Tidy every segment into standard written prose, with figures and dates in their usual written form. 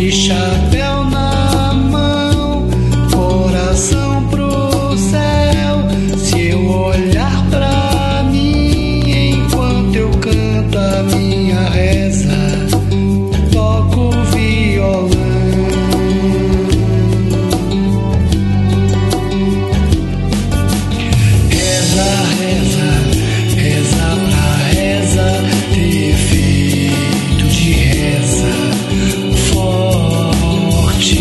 de chapéu na mão, coração pro céu. Se eu olhar pra mim enquanto eu canto a minha reza, toco violão. Reza, reza, reza pra reza ter feito de reza forte.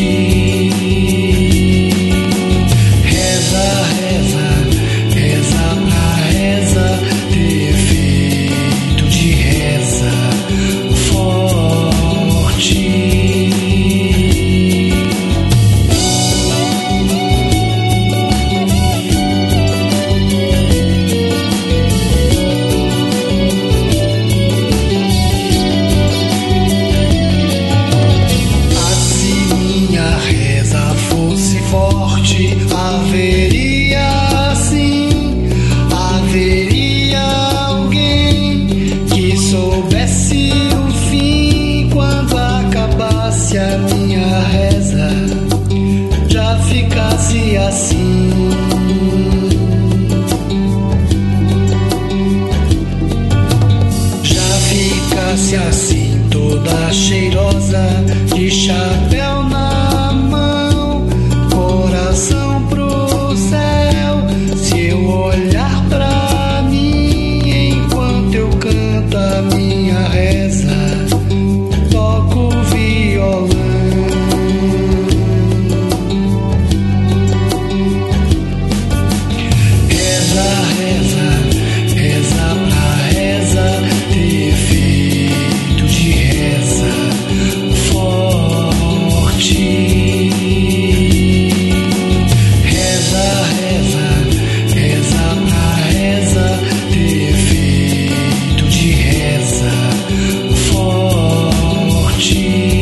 Reza, reza, reza pra reza ter feito de reza forte. Haveria alguém que soubesse o fim quando acabasse a minha reza, já ficasse assim. Já ficasse assim, toda cheirosa, de chapéu na mão, coração pro céu. Se eu olhar pra mim enquanto eu canto a minha reza, toco violão. Reza, reza, reza pra reza ter feito de reza forte. Reza, reza, reza pra reza ter feito de reza forte.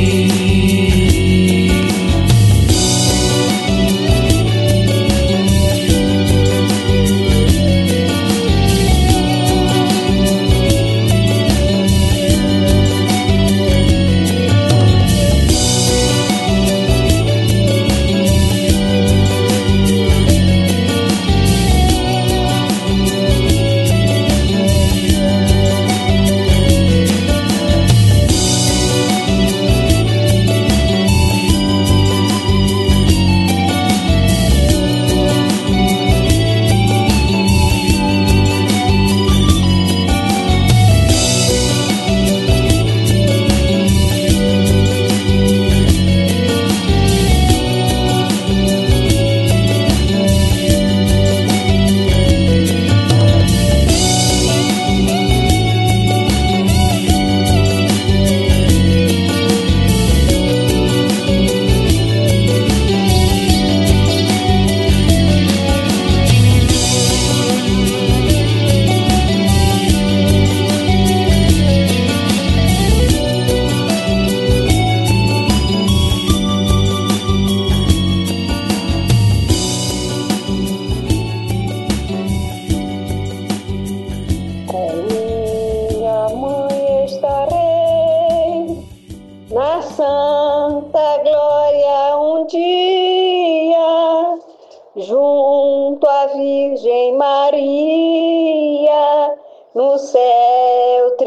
Com minha mãe estarei na santa glória um dia, junto à Virgem Maria, no céu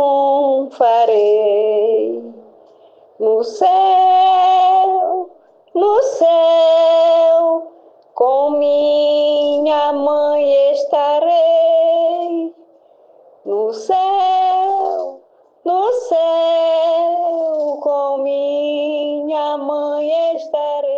triunfarei. No céu, no céu, com minha mãe estarei. No céu, com minha mãe estarei.